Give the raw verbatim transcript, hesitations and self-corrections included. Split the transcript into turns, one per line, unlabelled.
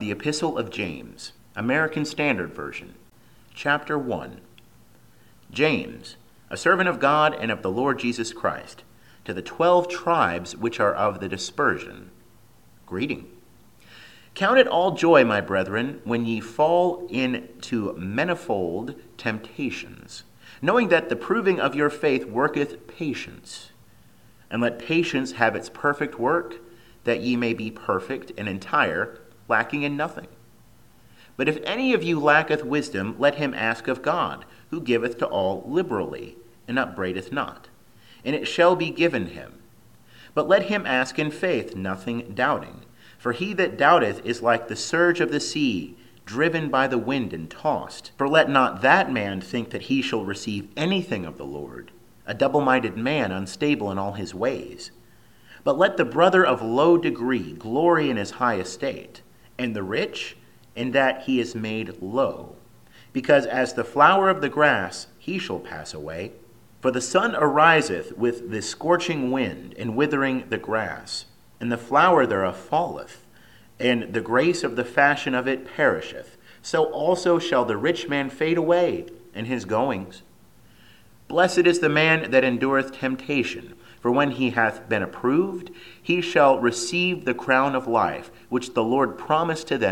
The Epistle of James, American Standard Version, Chapter one. James, a servant of God and of the Lord Jesus Christ, to the twelve tribes which are of the dispersion, greeting. Count it all joy, my brethren, when ye fall into manifold temptations, knowing that the proving of your faith worketh patience. And let patience have its perfect work, that ye may be perfect and entire, lacking in nothing. But if any of you lacketh wisdom, let him ask of God, who giveth to all liberally, and upbraideth not, and it shall be given him. But let him ask in faith, nothing doubting. For he that doubteth is like the surge of the sea, driven by the wind and tossed. For let not that man think that he shall receive anything of the Lord, a double-minded man, unstable in all his ways. But let the brother of low degree glory in his high estate, and the rich in that he is made low, because as the flower of the grass he shall pass away. For the sun ariseth with the scorching wind, and withering the grass, and the flower thereof falleth, and the grace of the fashion of it perisheth. So also shall the rich man fade away in his goings. Blessed is the man that endureth temptation, for when he hath been approved, he shall receive the crown of life, which the Lord promised to them